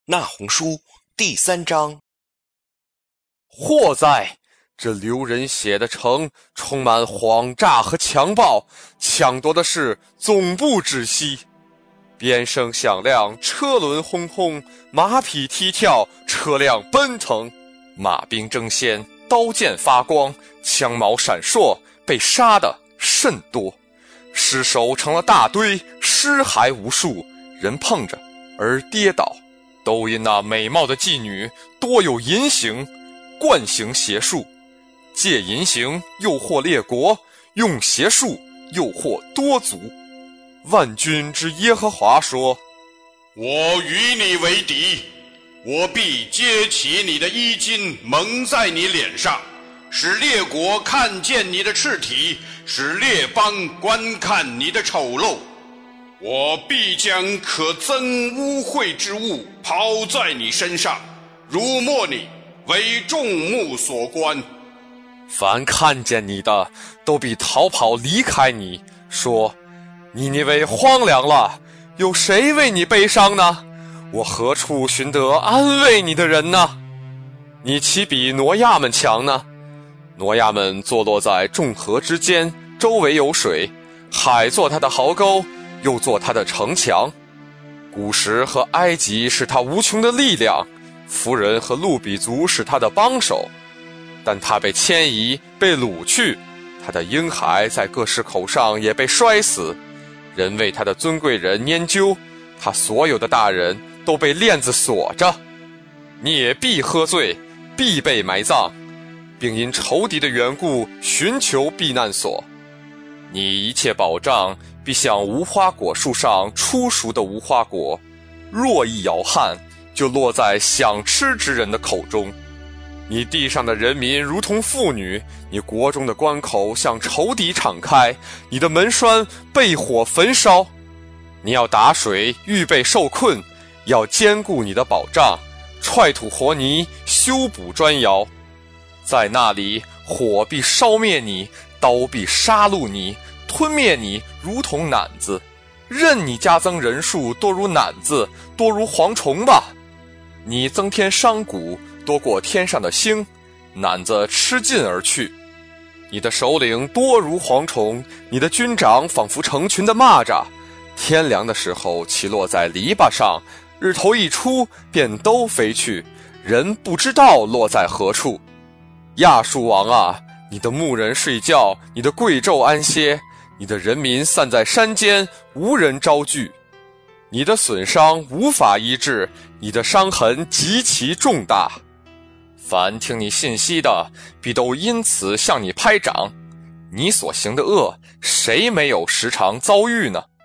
那鸿书》第3章。 祸哉！这刘人写的城充满谎诈和强暴，抢夺的是总部窒息。鞭声响亮，车轮轰轰，马匹踢跳，车辆奔腾，马兵争先，刀剑发光，枪矛闪烁，被杀的甚多。尸首成了大堆，尸骸无数，人碰着而跌倒，都因那美貌的妓女多有淫行，惯行邪术，借淫行诱惑列国，用邪术诱惑多族。万军之耶和华说： 我与你为敌，我必揭起你的衣襟，蒙在你脸上，使列国看见你的赤体，使列邦观看你的丑陋。我必将可憎污秽之物抛在你身上，辱没你，为众目所观。 凡看见你的，都必逃跑离开你，说：尼尼微荒凉了，有谁为你悲伤呢？我何处寻得安慰你的人呢？你岂比挪亚们强呢？挪亚们坐落在众河之间，周围有水，海做他的壕沟，又做他的城墙。古时和埃及是他无穷的力量，弗人和路比族是他的帮手。但他被迁移，被掳去，他的婴孩在各市口上也被摔死，人为他的尊贵人拈阄，他所有的大人都被链子锁着。你也必喝醉，必被埋葬，并因仇敌的缘故寻求避难所。你一切保障必像无花果树上初熟的无花果，若一摇撼，就落在想吃之人的口中。你地上的人民如同妇女，你国中的关口向仇敌敞开，你的门栓被火焚烧。你要打水，预备受困，要坚固你的保障，踹土和泥，修补砖窑。在那里，火必烧灭你，刀必杀戮你，吞灭你如同赧子，任你加增人数，多如赧子，多如蝗虫吧。你增添商贾，多过天上的星，赧子吃尽而去。你的首领多如蝗虫，你的军长仿佛成群的蚂蚱，天凉的时候起落在篱笆上，日头一出便都飞去，人不知道落在何处。亚述王啊，你的牧人睡觉，你的贵胄安歇，你的人民散在山间，无人招聚。你的损伤无法医治，你的伤痕极其重大。凡听你信息的，必都因此向你拍掌。你所行的恶，谁没有时常遭遇呢？